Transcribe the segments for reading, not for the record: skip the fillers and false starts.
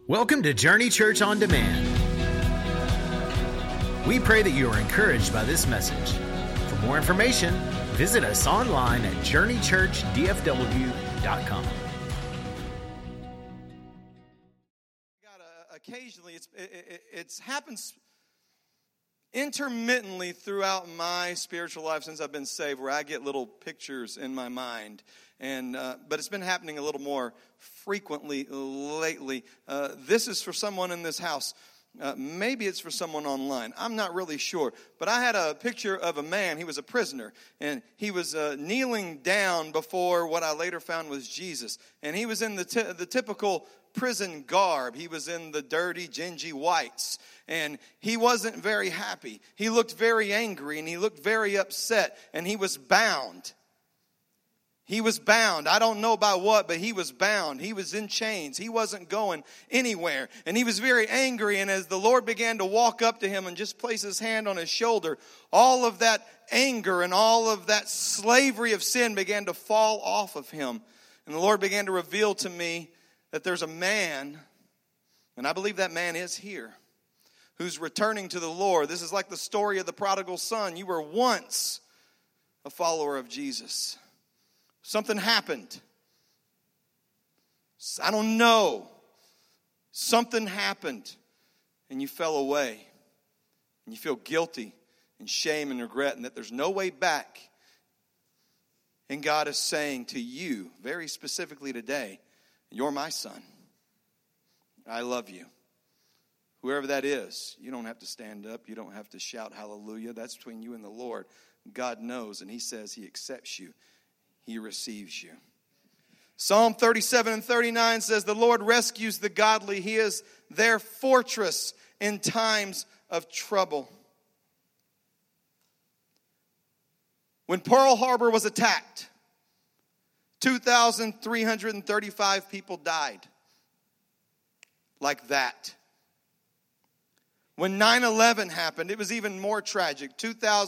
Welcome to Journey Church On Demand. We pray that you are encouraged by this message. For more information, visit us online at journeychurchdfw.com. Occasionally, it happens intermittently throughout my spiritual life since I've been saved, where I get little pictures in my mind, but it's been happening a little more frequently lately. This is for someone in this house. Maybe it's for someone online. I'm not really sure. But I had a picture of a man. He was a prisoner. And he was kneeling down before what I later found was Jesus. And he was in the typical prison garb. He was in the dirty, dingy whites. And he wasn't very happy. He looked very angry and he looked very upset. And he was bound. He was bound. I don't know by what, but he was bound. He was in chains. He wasn't going anywhere. And he was very angry. And as the Lord began to walk up to him and just place his hand on his shoulder, all of that anger and all of that slavery of sin began to fall off of him. And the Lord began to reveal to me that there's a man, and I believe that man is here, who's returning to the Lord. This is like the story of the prodigal son. You were once a follower of Jesus. Something happened. I don't know. Something happened, and you fell away. And you feel guilty and shame and regret, and that there's no way back. And God is saying to you, very specifically today, you're my son. I love you. Whoever that is, you don't have to stand up. You don't have to shout hallelujah. That's between you and the Lord. God knows, and he says he accepts you. He receives you. Psalm 37 and 39 says, the Lord rescues the godly. He is their fortress in times of trouble. When Pearl Harbor was attacked, 2,335 people died. Like that. When 9/11 happened, it was even more tragic.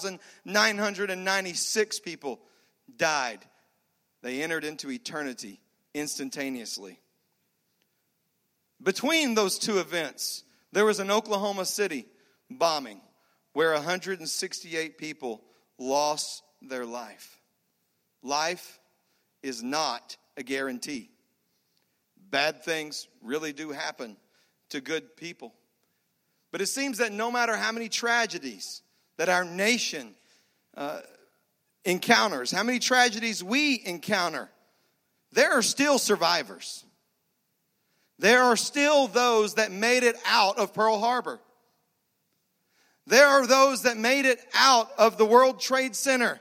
2,996 people died. They entered into eternity instantaneously. Between those two events, there was an Oklahoma City bombing where 168 people lost their life. Life is not a guarantee. Bad things really do happen to good people. But it seems that no matter how many tragedies that our nation encounters, how many tragedies we encounter, there are still survivors. There are still those that made it out of Pearl Harbor. There are those that made it out of the World Trade Center.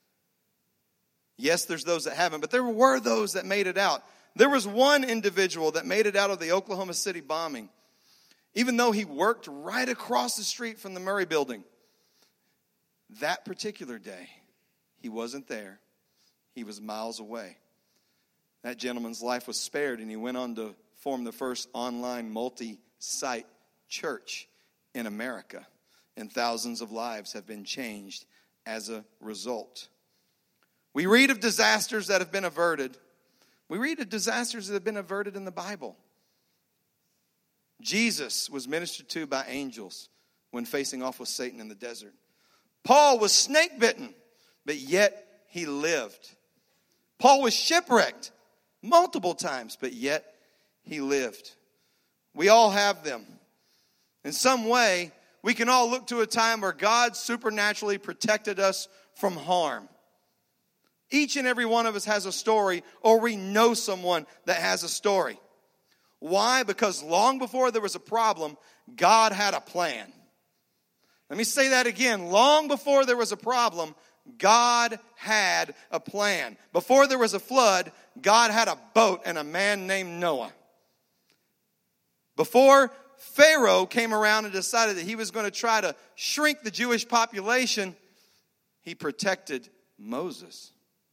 Yes, there's those that haven't, but there were those that made it out. There was one individual that made it out of the Oklahoma City bombing, even though he worked right across the street from the Murray Building. That particular day, he wasn't there. He was miles away. That gentleman's life was spared, and he went on to form the first online multi-site church in America. And thousands of lives have been changed as a result. We read of disasters that have been averted. We read of disasters that have been averted in the Bible. Jesus was ministered to by angels when facing off with Satan in the desert. Paul was snake bitten, but yet he lived. Paul was shipwrecked multiple times, but yet he lived. We all have them. In some way, we can all look to a time where God supernaturally protected us from harm. Each and every one of us has a story, or we know someone that has a story. Why? Because long before there was a problem, God had a plan. Let me say that again. Long before there was a problem, God had a plan. Before there was a flood, God had a boat and a man named Noah. Before Pharaoh came around and decided that he was going to try to shrink the Jewish population, he protected Moses.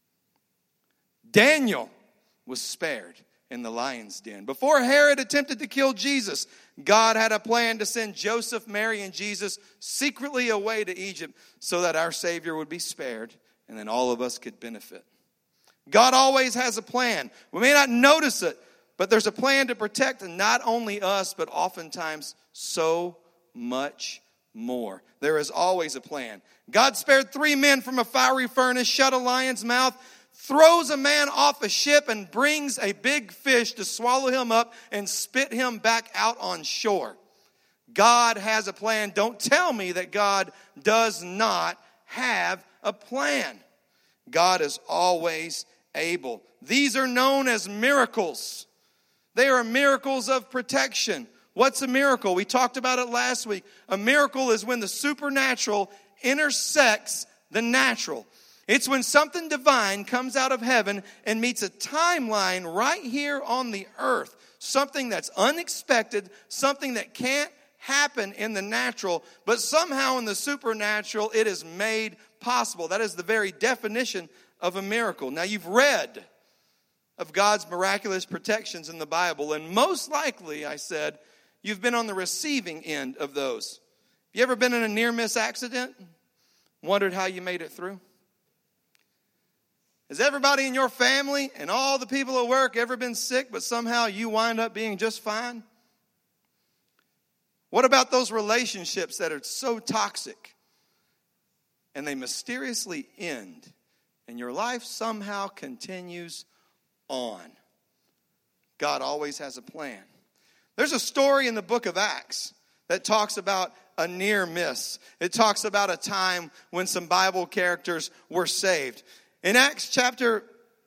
Daniel was spared in the lion's den. Before Herod attempted to kill Jesus, God had a plan to send Joseph, Mary, and Jesus secretly away to Egypt so that our Savior would be spared and then all of us could benefit. God always has a plan. We may not notice it, But there's a plan to protect not only us, but oftentimes so much more. There is always a plan. God spared 3 men from a fiery furnace, shut a lion's mouth, throws a man off a ship, and brings a big fish to swallow him up and spit him back out on shore. God has a plan. Don't tell me that God does not have a plan. God is always able. These are known as miracles. They are miracles of protection. What's a miracle? We talked about it last week. A miracle is when the supernatural intersects the natural. It's when something divine comes out of heaven and meets a timeline right here on the earth. Something that's unexpected, something that can't happen in the natural, but somehow in the supernatural it is made possible. That is the very definition of a miracle. Now, you've read of God's miraculous protections in the Bible, and most likely, I said, you've been on the receiving end of those. You ever been in a near-miss accident? Wondered how you made it through? Has everybody in your family and all the people at work ever been sick, but somehow you wind up being just fine? What about those relationships that are so toxic and they mysteriously end and your life somehow continues on? God always has a plan. There's a story in the book of Acts that talks about a near miss. It talks about a time when some Bible characters were saved. In Acts chapter,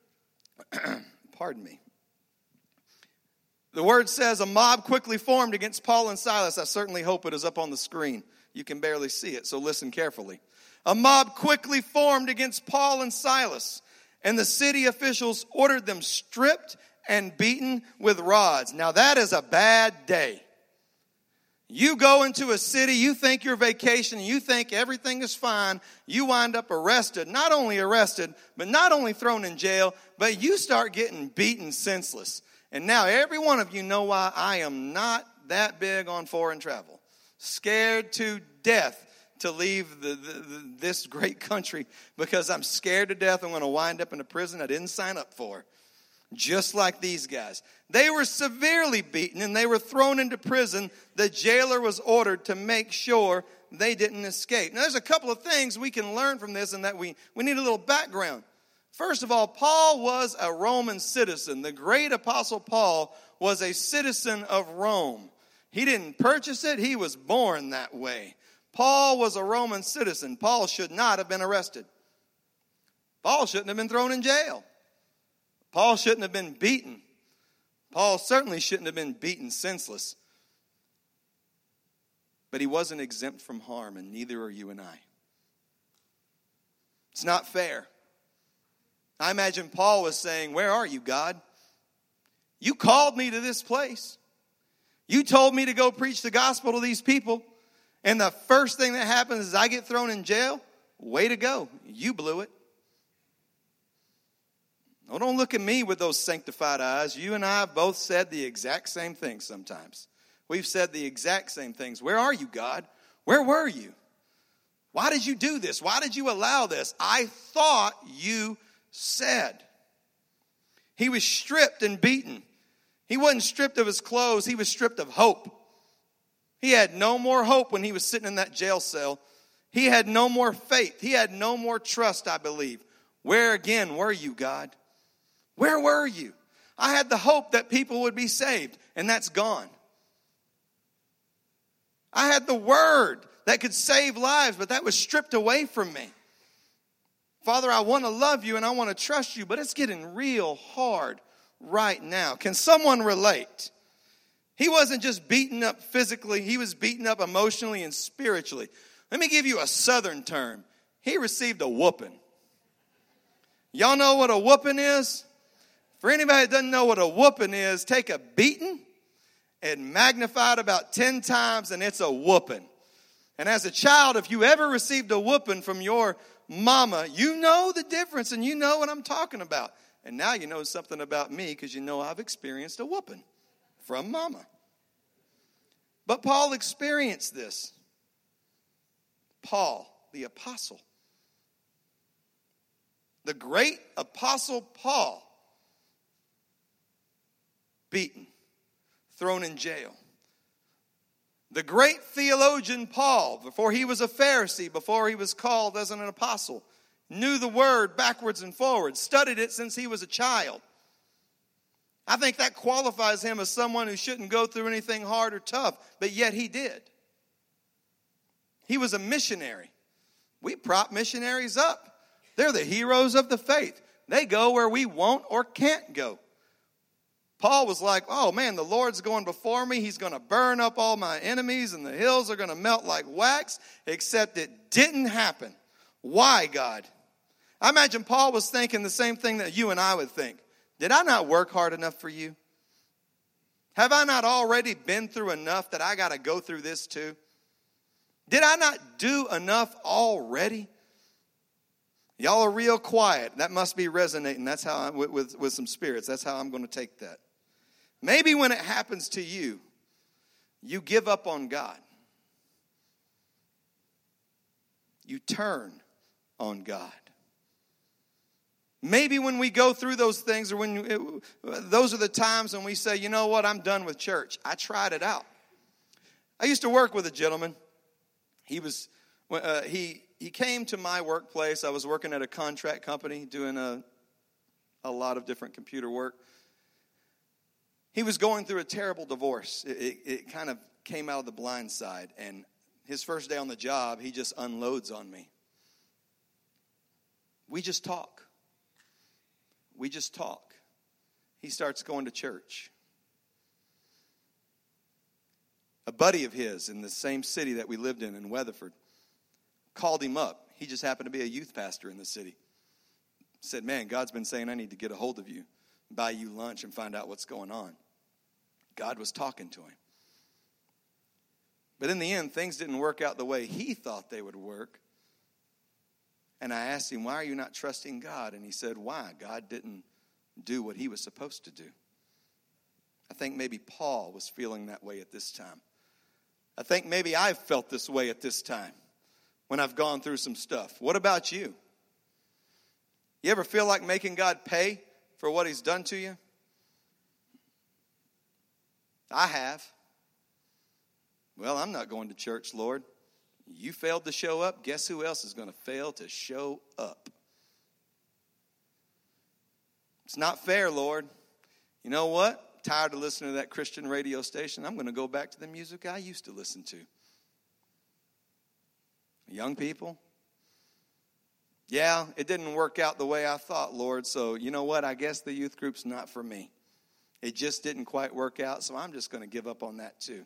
the word says a mob quickly formed against Paul and Silas. I certainly hope it is up on the screen. You can barely see it, so listen carefully. A mob quickly formed against Paul and Silas, and the city officials ordered them stripped and beaten with rods. Now that is a bad day. You go into a city, you think you're vacationing, you think everything is fine, you wind up arrested, not only thrown in jail, but you start getting beaten senseless. And now every one of you know why I am not that big on foreign travel. Scared to death to leave this great country because I'm scared to death I'm going to wind up in a prison I didn't sign up for. Just like these guys. They were severely beaten and they were thrown into prison. The jailer was ordered to make sure they didn't escape. Now there's a couple of things we can learn from this, and that we need a little background. First of all, Paul was a Roman citizen. The great apostle Paul was a citizen of Rome. He didn't purchase it. He was born that way. Paul was a Roman citizen. Paul should not have been arrested. Paul shouldn't have been thrown in jail. Paul shouldn't have been beaten. Paul certainly shouldn't have been beaten senseless. But he wasn't exempt from harm, and neither are you and I. It's not fair. I imagine Paul was saying, "Where are you, God? You called me to this place. You told me to go preach the gospel to these people. And the first thing that happens is I get thrown in jail? Way to go. You blew it. Oh, don't look at me with those sanctified eyes. You and I have both said the exact same things sometimes. We've said the exact same things. Where are you, God? Where were you? Why did you do this? Why did you allow this? I thought you said." He was stripped and beaten. He wasn't stripped of his clothes. He was stripped of hope. He had no more hope when he was sitting in that jail cell. He had no more faith. He had no more trust, I believe. Where again were you, God? Where were you? I had the hope that people would be saved, and that's gone. I had the word that could save lives, but that was stripped away from me. Father, I want to love you and I want to trust you, but it's getting real hard right now. Can someone relate? He wasn't just beaten up physically, he was beaten up emotionally and spiritually. Let me give you a southern term. He received a whooping. Y'all know what a whooping is? For anybody that doesn't know what a whooping is, take a beating and magnify it about 10 times and it's a whooping. And as a child, if you ever received a whooping from your mama, you know the difference and you know what I'm talking about. And now you know something about me because you know I've experienced a whooping from mama. But Paul experienced this. Paul, the apostle. The great apostle Paul beaten, thrown in jail. The great theologian Paul, before he was a Pharisee, before he was called as an apostle, knew the word backwards and forwards, studied it since he was a child. I think that qualifies him as someone who shouldn't go through anything hard or tough, but yet he did. He was a missionary. We prop missionaries up. They're the heroes of the faith. They go where we won't or can't go. Paul was like, oh man, the Lord's going before me. He's going to burn up all my enemies and the hills are going to melt like wax, except it didn't happen. Why, God? I imagine Paul was thinking the same thing that you and I would think. Did I not work hard enough for you? Have I not already been through enough that I got to go through this too? Did I not do enough already? Y'all are real quiet. That must be resonating. That's how with some spirits. That's how I'm going to take that. Maybe when it happens to you, you give up on God. You turn on God. Maybe when we go through those things, or those are the times when we say, you know what, I'm done with church. I tried it out. I used to work with a gentleman. He came to my workplace. I was working at a contract company doing a lot of different computer work. He was going through a terrible divorce. It kind of came out of the blind side. And his first day on the job, he just unloads on me. We just talk. He starts going to church. A buddy of his in the same city that we lived in Weatherford, called him up. He just happened to be a youth pastor in the city. Said, man, God's been saying I need to get a hold of you, buy you lunch and find out what's going on. God was talking to him. But in the end, things didn't work out the way he thought they would work. And I asked him, why are you not trusting God? And he said, why? God didn't do what he was supposed to do. I think maybe Paul was feeling that way at this time. I think maybe I've felt this way at this time when I've gone through some stuff. What about you? You ever feel like making God pay for what he's done to you? I have. Well, I'm not going to church, Lord. You failed to show up. Guess who else is going to fail to show up? It's not fair, Lord. You know what? Tired of listening to that Christian radio station. I'm going to go back to the music I used to listen to. Young people. Yeah, it didn't work out the way I thought, Lord. So you know what? I guess the youth group's not for me. It just didn't quite work out. So I'm just going to give up on that too.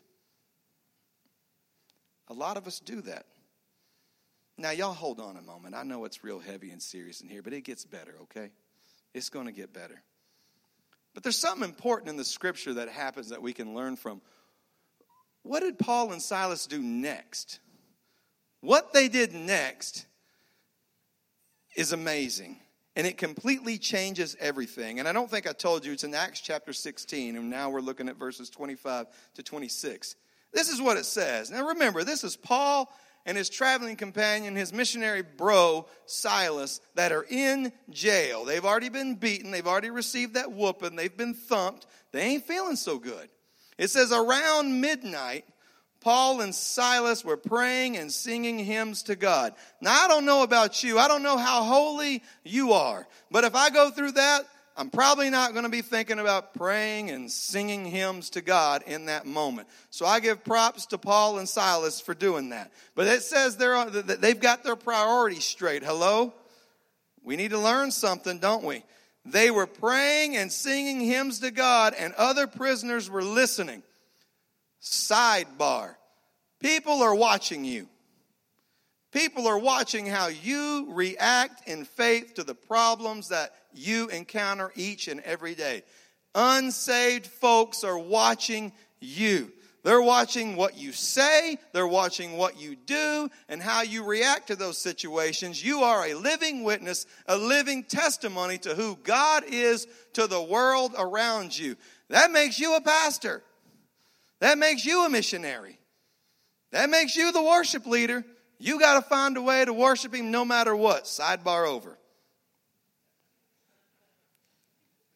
A lot of us do that. Now, y'all hold on a moment. I know it's real heavy and serious in here, but it gets better, okay? It's going to get better. But there's something important in the scripture that happens that we can learn from. What did Paul and Silas do next? What they did next is amazing. And it completely changes everything. And I don't think I told you, it's in Acts chapter 16, and now we're looking at verses 25 to 26. This is what it says. Now remember, this is Paul and his traveling companion, his missionary bro, Silas, that are in jail. They've already been beaten. They've already received that whooping. They've been thumped. They ain't feeling so good. It says around midnight, Paul and Silas were praying and singing hymns to God. Now, I don't know about you. I don't know how holy you are. But if I go through that, I'm probably not going to be thinking about praying and singing hymns to God in that moment. So I give props to Paul and Silas for doing that. But it says they've got their priorities straight. Hello? We need to learn something, don't we? They were praying and singing hymns to God, and other prisoners were listening. Sidebar. People are watching you. People are watching how you react in faith to the problems that you encounter each and every day. Unsaved folks are watching you. They're watching what you say. They're watching what you do and how you react to those situations. You are a living witness, a living testimony to who God is to the world around you. That makes you a pastor. That makes you a missionary. That makes you the worship leader. You got to find a way to worship him no matter what. Sidebar over.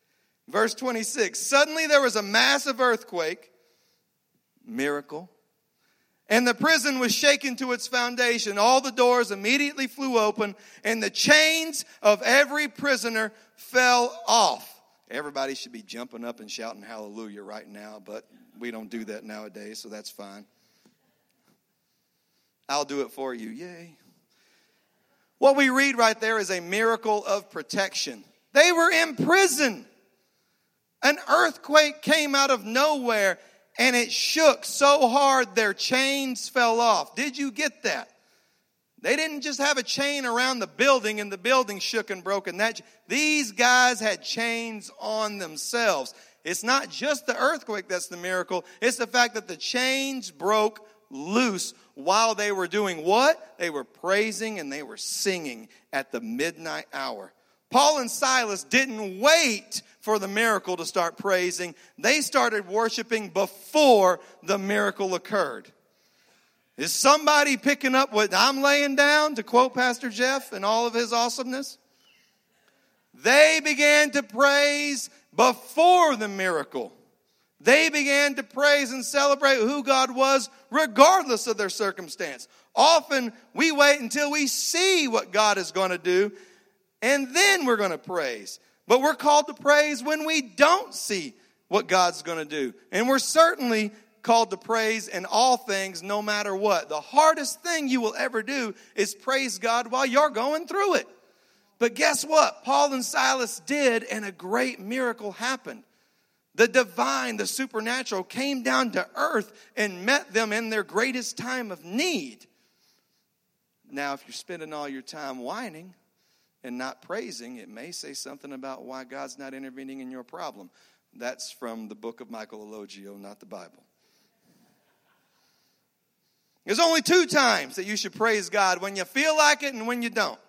Verse 26, suddenly there was a massive earthquake, miracle, and the prison was shaken to its foundation. All the doors immediately flew open, and the chains of every prisoner fell off. Everybody should be jumping up and shouting hallelujah right now, but we don't do that nowadays, so that's fine. I'll do it for you. Yay. What we read right there is a miracle of protection. They were in prison. An earthquake came out of nowhere, and it shook so hard their chains fell off. Did you get that? They didn't just have a chain around the building and the building shook and broke. These guys had chains on themselves. It's not just the earthquake that's the miracle. It's the fact that the chains broke loose while they were doing what? They were praising and they were singing at the midnight hour. Paul and Silas didn't wait for the miracle to start praising. They started worshiping before the miracle occurred. Is somebody picking up what I'm laying down, to quote Pastor Jeff and all of his awesomeness? They began to praise before the miracle. They began to praise and celebrate who God was regardless of their circumstance. Often we wait until we see what God is going to do, and then we're going to praise. But we're called to praise when we don't see what God's going to do. And we're certainly called to praise in all things, no matter what. The hardest thing you will ever do is praise God while you're going through it. But guess what? Paul and Silas did, and a great miracle happened. The divine, the supernatural came down to earth and met them in their greatest time of need. Now, if you're spending all your time whining and not praising, it may say something about why God's not intervening in your problem. That's from the book of Michelangelo, not the Bible. There's only 2 times that you should praise God: when you feel like it and when you don't.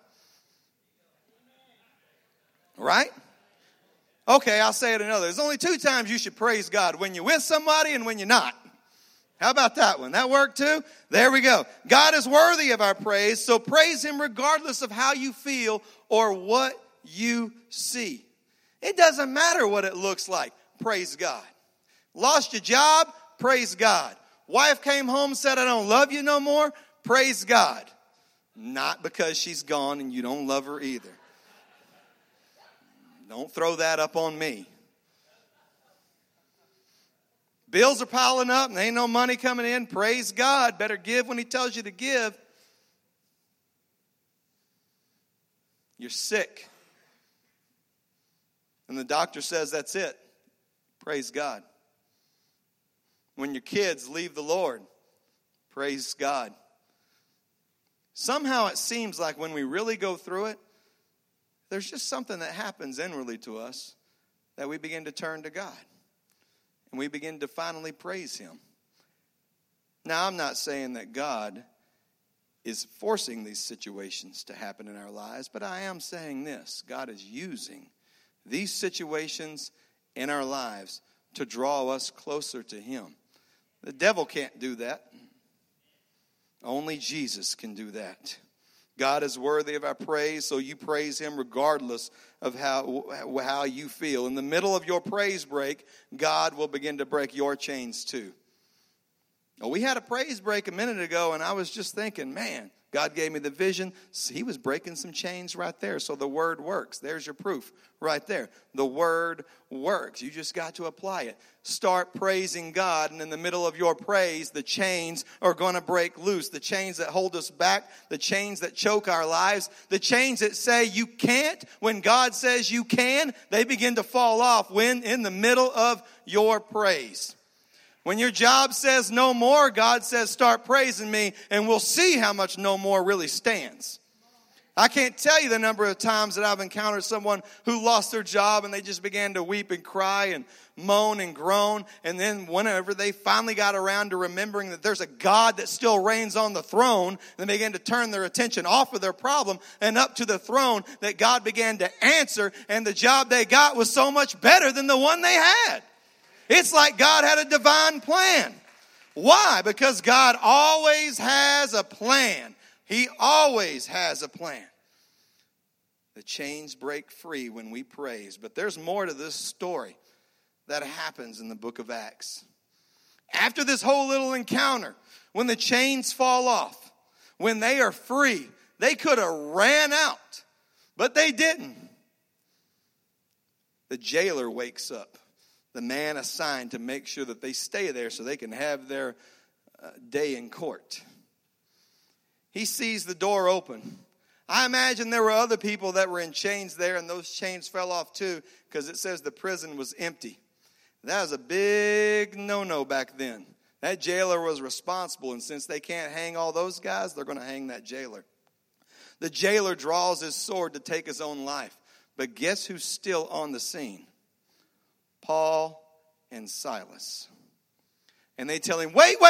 Right? Okay, I'll say it another. There's only 2 times you should praise God: when you're with somebody and when you're not. How about that one? That worked too? There we go. God is worthy of our praise, so praise Him regardless of how you feel or what you see. It doesn't matter what it looks like. Praise God. Lost your job? Praise God. Wife came home, said, I don't love you no more? Praise God. Not because she's gone and you don't love her either. Don't throw that up on me. Bills are piling up and there ain't no money coming in. Praise God. Better give when He tells you to give. You're sick. And the doctor says that's it. Praise God. When your kids leave the Lord, praise God. Somehow it seems like when we really go through it, there's just something that happens inwardly to us that we begin to turn to God. And we begin to finally praise Him. Now, I'm not saying that God is forcing these situations to happen in our lives, but I am saying this: God is using these situations in our lives to draw us closer to Him. The devil can't do that. Only Jesus can do that. God is worthy of our praise, so you praise Him regardless of how you feel. In the middle of your praise break, God will begin to break your chains too. Well, we had a praise break a minute ago, and I was just thinking, man, God gave me the vision. He was breaking some chains right there. So the word works. There's your proof right there. The word works. You just got to apply it. Start praising God, and in the middle of your praise, the chains are going to break loose. The chains that hold us back, the chains that choke our lives, the chains that say you can't when God says you can, they begin to fall off when in the middle of your praise. When your job says no more, God says start praising me, and we'll see how much no more really stands. I can't tell you the number of times that I've encountered someone who lost their job and they just began to weep and cry and moan and groan. And then whenever they finally got around to remembering that there's a God that still reigns on the throne, they began to turn their attention off of their problem and up to the throne that God began to answer. And the job they got was so much better than the one they had. It's like God had a divine plan. Why? Because God always has a plan. He always has a plan. The chains break free when we praise. But there's more to this story that happens in the book of Acts. After this whole little encounter, when the chains fall off, when they are free, they could have ran out, but they didn't. The jailer wakes up, the man assigned to make sure that they stay there so they can have their day in court. He sees the door open. I imagine there were other people that were in chains there, and those chains fell off too, because it says the prison was empty. That was a big no-no back then. That jailer was responsible, and since they can't hang all those guys, they're going to hang that jailer. The jailer draws his sword to take his own life. But guess who's still on the scene? Paul and Silas. And they tell him, wait,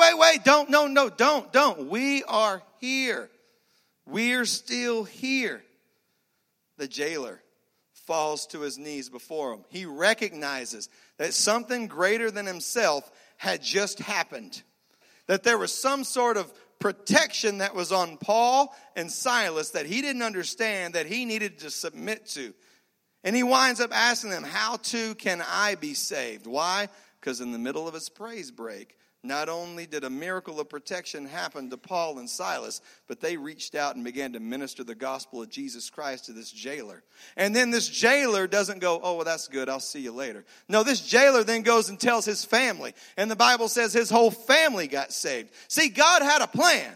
don't. We are here. We're still here. The jailer falls to his knees before him. He recognizes that something greater than himself had just happened. That there was some sort of protection that was on Paul and Silas that he didn't understand, that he needed to submit to. And he winds up asking them, how too can I be saved? Why? Because in the middle of his praise break, not only did a miracle of protection happen to Paul and Silas, but they reached out and began to minister the gospel of Jesus Christ to this jailer. And then this jailer doesn't go, oh, well, that's good, I'll see you later. No, this jailer then goes and tells his family. And the Bible says his whole family got saved. See, God had a plan.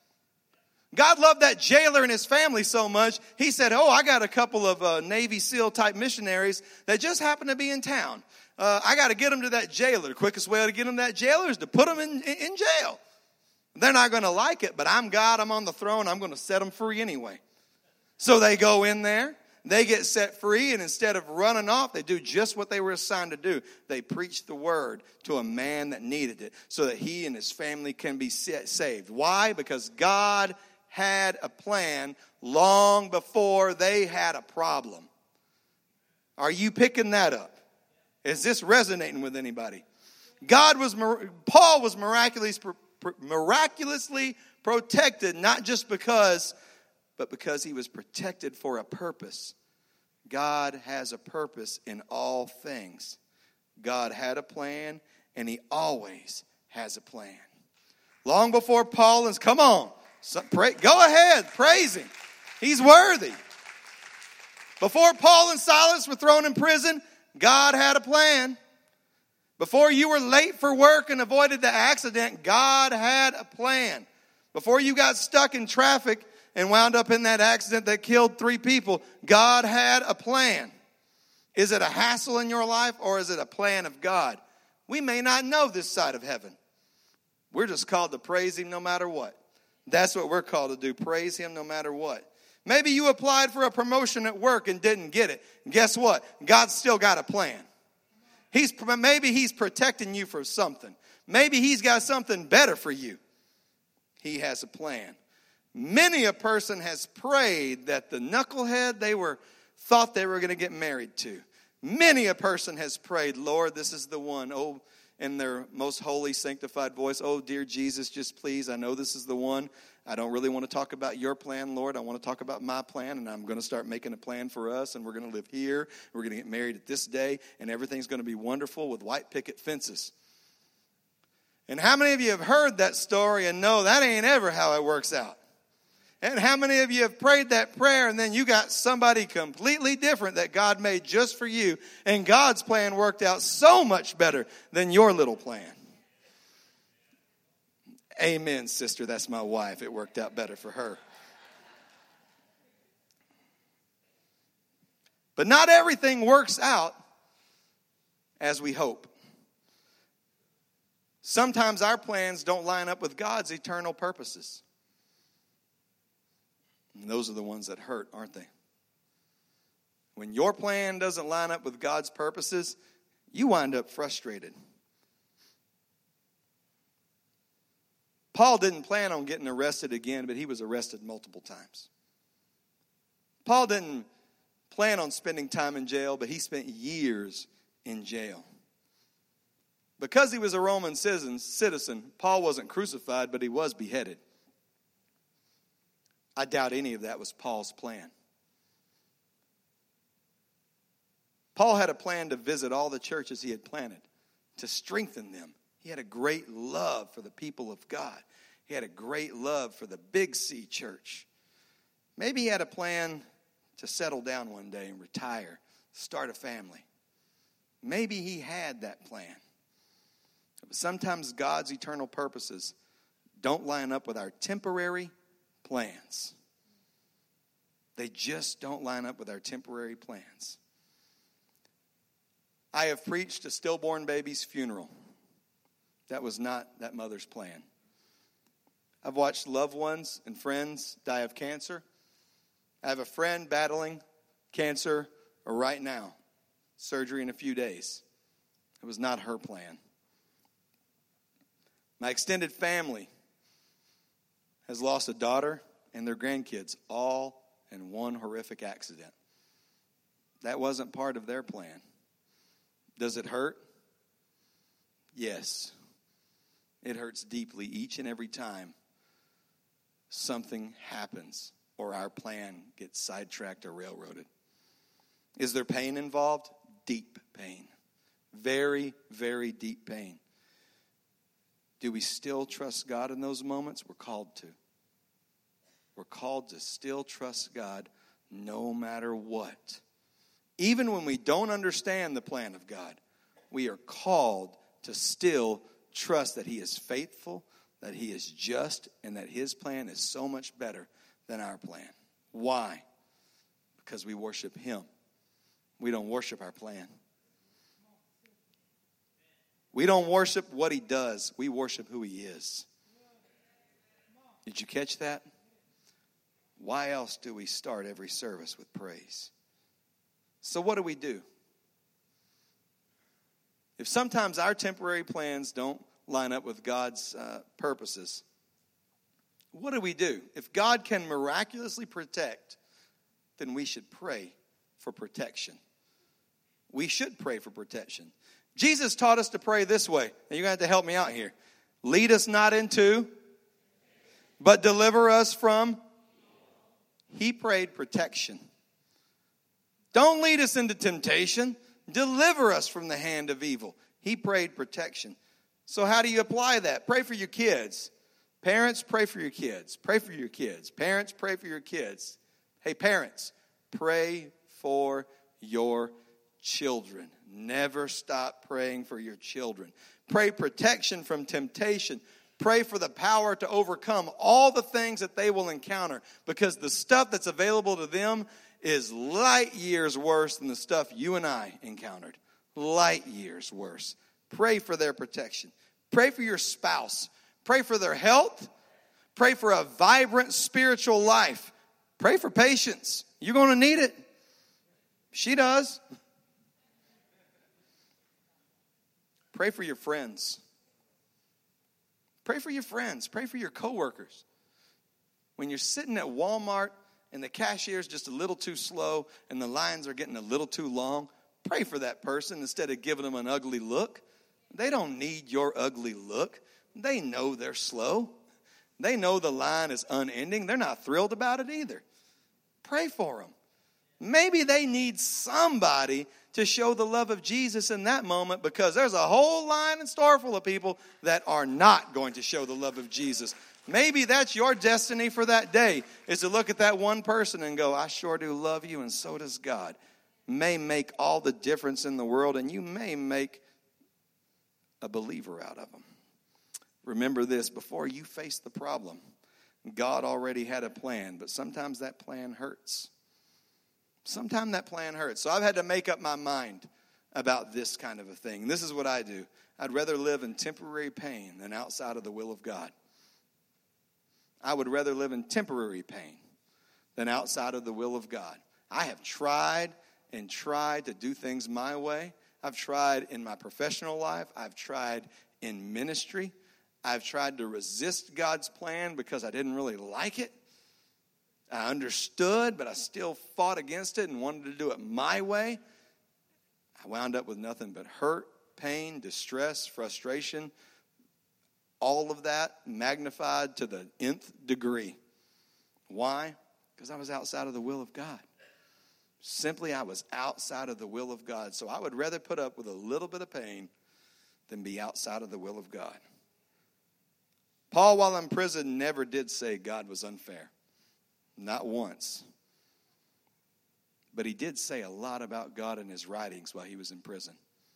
God loved that jailer and his family so much, he said, oh, I got a couple of Navy SEAL type missionaries that just happen to be in town. I got to get them to that jailer. The quickest way to get them to that jailer is to put them in jail. They're not going to like it, but I'm God, I'm on the throne, I'm going to set them free anyway. So they go in there, they get set free, and instead of running off, they do just what they were assigned to do. They preach the word to a man that needed it so that he and his family can be saved. Why? Because God had a plan long before they had a problem. Are you picking that up? Is this resonating with anybody? Paul was miraculously protected, not just because, but because he was protected for a purpose. God has a purpose in all things. God had a plan, and he always has a plan. Long before Paul is, come on, go ahead, praise him. He's worthy. Before Paul and Silas were thrown in prison, God had a plan. Before you were late for work and avoided the accident, God had a plan. Before you got stuck in traffic and wound up in that accident that killed 3 people, God had a plan. Is it a hassle in your life, or is it a plan of God? We may not know this side of heaven. We're just called to praise him no matter what. That's what we're called to do, praise him no matter what. Maybe you applied for a promotion at work and didn't get it. Guess what? God's still got a plan. Maybe he's protecting you for something. Maybe he's got something better for you. He has a plan. Many a person has prayed that the knucklehead thought they were going to get married to. Many a person has prayed, Lord, this is the one. Oh, in their most holy, sanctified voice, oh, dear Jesus, just please, I know this is the one. I don't really want to talk about your plan, Lord. I want to talk about my plan, and I'm going to start making a plan for us, and we're going to live here. We're going to get married at this day, and everything's going to be wonderful with white picket fences. And how many of you have heard that story and know that ain't ever how it works out? And how many of you have prayed that prayer and then you got somebody completely different that God made just for you, and God's plan worked out so much better than your little plan? Amen, sister. That's my wife. It worked out better for her. But not everything works out as we hope. Sometimes our plans don't line up with God's eternal purposes. And those are the ones that hurt, aren't they? When your plan doesn't line up with God's purposes, you wind up frustrated. Paul didn't plan on getting arrested again, but he was arrested multiple times. Paul didn't plan on spending time in jail, but he spent years in jail. Because he was a Roman citizen, Paul wasn't crucified, but he was beheaded. I doubt any of that was Paul's plan. Paul had a plan to visit all the churches he had planted, to strengthen them. He had a great love for the people of God. He had a great love for the Big C church. Maybe he had a plan to settle down one day and retire, start a family. Maybe he had that plan. But sometimes God's eternal purposes don't line up with our temporary plans. They just don't line up with our temporary plans. I have preached a stillborn baby's funeral. That was not that mother's plan. I've watched loved ones and friends die of cancer. I have a friend battling cancer right now. Surgery in a few days. It was not her plan. My extended family has lost a daughter and their grandkids all in one horrific accident. That wasn't part of their plan. Does it hurt? Yes. It hurts deeply each and every time something happens or our plan gets sidetracked or railroaded. Is there pain involved? Deep pain. Very, very deep pain. Do we still trust God in those moments? We're called to. We're called to still trust God no matter what. Even when we don't understand the plan of God, we are called to still trust that He is faithful, that He is just, and that His plan is so much better than our plan. Why? Because we worship Him. We don't worship our plan. We don't worship what He does. We worship who He is. Did you catch that? Why else do we start every service with praise? So what do we do? If sometimes our temporary plans don't line up with God's purposes, what do we do? If God can miraculously protect, then we should pray for protection. We should pray for protection. Jesus taught us to pray this way. Now you're going to have to help me out here. Lead us not into, but deliver us from. He prayed protection. Don't lead us into temptation. Deliver us from the hand of evil. He prayed protection. So how do you apply that? Pray for your kids. Parents, pray for your kids. Pray for your kids. Parents, pray for your kids. Hey, parents, pray for your children. Never stop praying for your children. Pray protection from temptation. Pray for the power to overcome all the things that they will encounter, because the stuff that's available to them is light years worse than the stuff you and I encountered. Light years worse. Pray for their protection. Pray for your spouse. Pray for their health. Pray for a vibrant spiritual life. Pray for patience. You're going to need it. She does. Pray for your friends. Pray for your friends. Pray for your coworkers. When you're sitting at Walmart and the cashier's just a little too slow and the lines are getting a little too long, pray for that person instead of giving them an ugly look. They don't need your ugly look. They know they're slow. They know the line is unending. They're not thrilled about it either. Pray for them. Maybe they need somebody to show the love of Jesus in that moment, because there's a whole line and store full of people that are not going to show the love of Jesus. Maybe that's your destiny for that day, is to look at that one person and go, I sure do love you, and so does God. May make all the difference in the world, and you may make a believer out of them. Remember this, before you face the problem, God already had a plan, but sometimes that plan hurts. Sometimes that plan hurts. So I've had to make up my mind about this kind of a thing. This is what I do. I'd rather live in temporary pain than outside of the will of God. I would rather live in temporary pain than outside of the will of God. I have tried and tried to do things my way. I've tried in my professional life. I've tried in ministry. I've tried to resist God's plan because I didn't really like it. I understood, but I still fought against it and wanted to do it my way. I wound up with nothing but hurt, pain, distress, frustration, all of that magnified to the nth degree. Why? Because I was outside of the will of God. Simply, I was outside of the will of God. So I would rather put up with a little bit of pain than be outside of the will of God. Paul, while in prison, never did say God was unfair. Not once. But he did say a lot about God in his writings while he was in prison.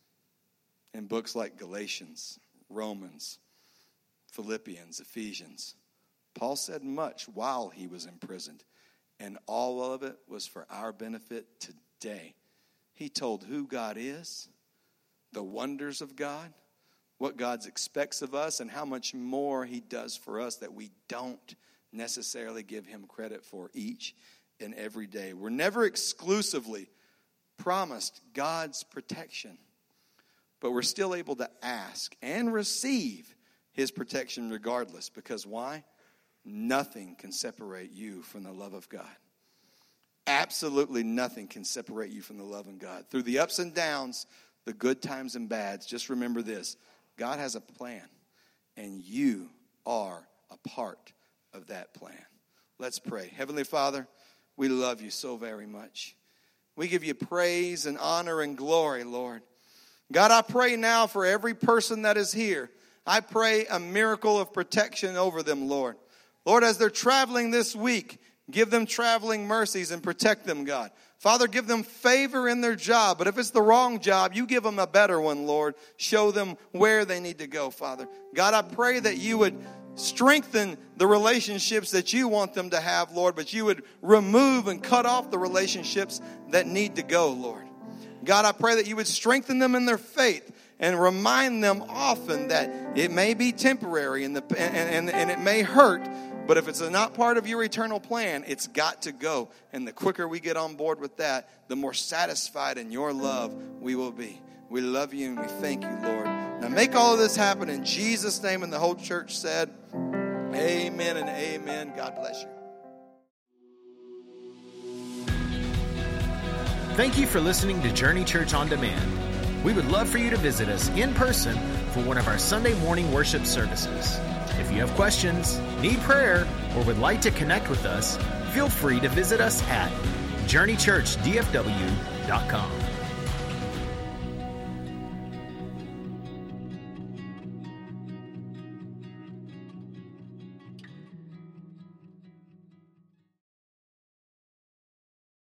In books like Galatians, Romans, Philippians, Ephesians. Paul said much while he was imprisoned. And all of it was for our benefit today. He told who God is, the wonders of God, what God expects of us, and how much more he does for us that we don't necessarily give him credit for each and every day. We're never exclusively promised God's protection, but we're still able to ask and receive his protection regardless. Because why? Nothing can separate you from the love of God. Absolutely nothing can separate you from the love of God. Through the ups and downs, the good times and bads, just remember this. God has a plan, and you are a part of that plan. Let's pray. Heavenly Father, we love you so very much. We give you praise and honor and glory, Lord. God, I pray now for every person that is here. I pray a miracle of protection over them, Lord. Lord, as they're traveling this week, give them traveling mercies and protect them, God. Father, give them favor in their job. But if it's the wrong job, you give them a better one, Lord. Show them where they need to go, Father. God, I pray that you would strengthen the relationships that you want them to have, Lord. But you would remove and cut off the relationships that need to go, Lord. God, I pray that you would strengthen them in their faith and remind them often that it may be temporary and it may hurt. But if it's not part of your eternal plan, it's got to go. And the quicker we get on board with that, the more satisfied in your love we will be. We love you and we thank you, Lord. Now make all of this happen in Jesus' name. And the whole church said, amen and amen. God bless you. Thank you for listening to Journey Church On Demand. We would love for you to visit us in person for one of our Sunday morning worship services. If you have questions, need prayer, or would like to connect with us, feel free to visit us at journeychurchdfw.com.